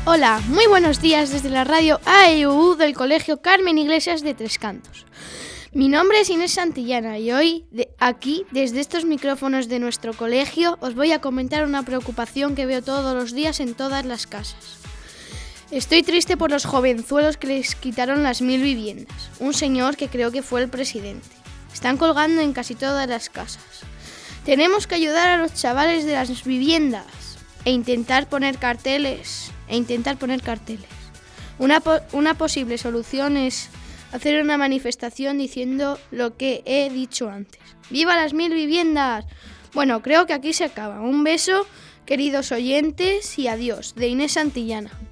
Hola, muy buenos días desde la radio AEU del Colegio Carmen Iglesias de Tres Cantos. Mi nombre es Inés Santillana y hoy, aquí, desde estos micrófonos de nuestro colegio, os voy a comentar una preocupación que veo todos los días en todas las casas. Estoy triste por los jovenzuelos que les quitaron las 1000 viviendas, un señor que creo que fue el presidente. Están colgando en casi todas las casas. Tenemos que ayudar a los chavales de las viviendas e intentar poner carteles. Una posible solución es hacer una manifestación diciendo lo que he dicho antes. ¡Viva las 1000 viviendas! Bueno, creo que aquí se acaba. Un beso, queridos oyentes, y adiós, de Inés Santillana.